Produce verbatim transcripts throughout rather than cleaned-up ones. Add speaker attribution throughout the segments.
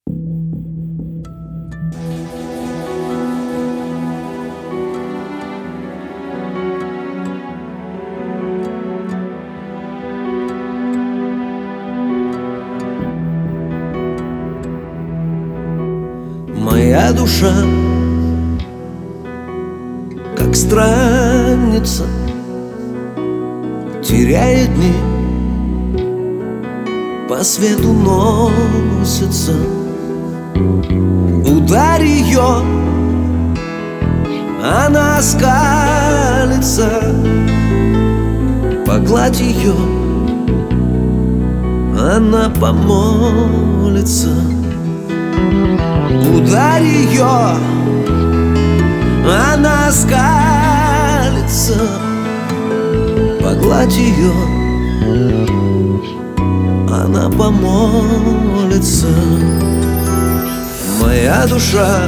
Speaker 1: Моя душа, как странница, теряет дни, по свету носится. Ударь ее, она скалится. Погладь ее, она помолится. Ударь ее, она скалится. Погладь ее, она помолится. Моя душа,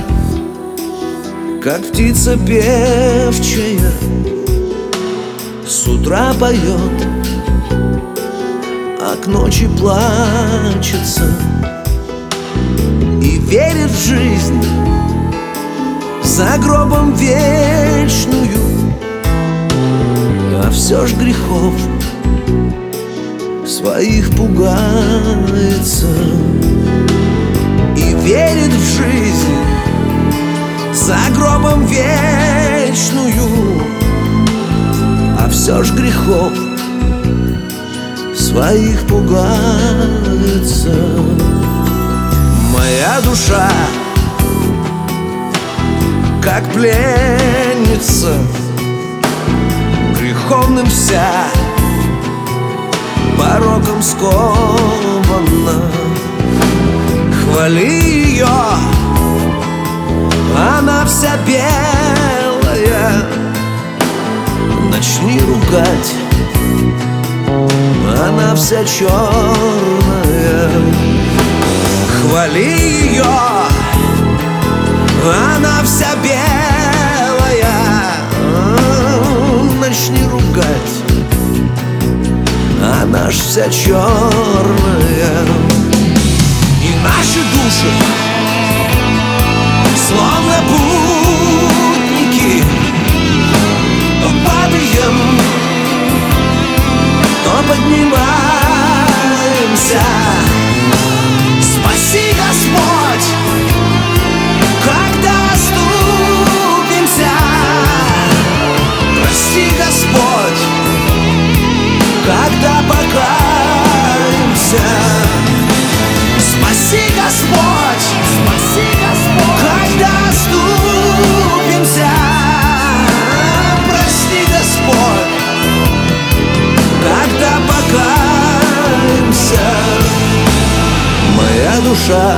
Speaker 1: как птица певчая, с утра поет, а к ночи плачется. И верит в жизнь за гробом вечную, а все ж грехов своих пугается. И верит в жизнь за гробом вечную, а все ж грехов своих пугается. Моя душа, как пленница, греховным вся, пороком скована. Хвали ее, она вся белая. Начни ругать, она вся черная. Хвали ее, она вся белая. Начни ругать, она ж вся черная. И наши души, словно путники, то падаем, то поднимаемся. Спаси, Господь, когда оступимся. Прости, Господь, когда покаемся. Спаси, Господь, спаси, Господь, когда оступимся. Прости, Господь, когда покаемся. Моя душа,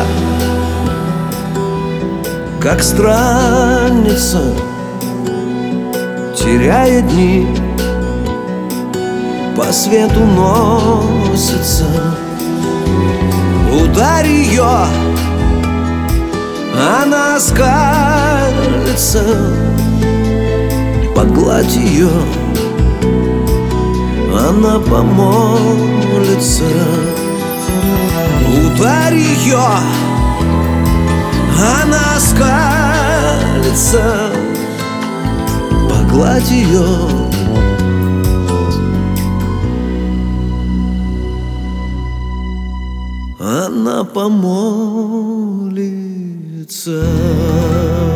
Speaker 1: как странница, теряет дни, по свету носится. Ударь ее, она скалится. Погладь ее, она помолится. Ударь ее, она скалится. Погладь ее, она помолится.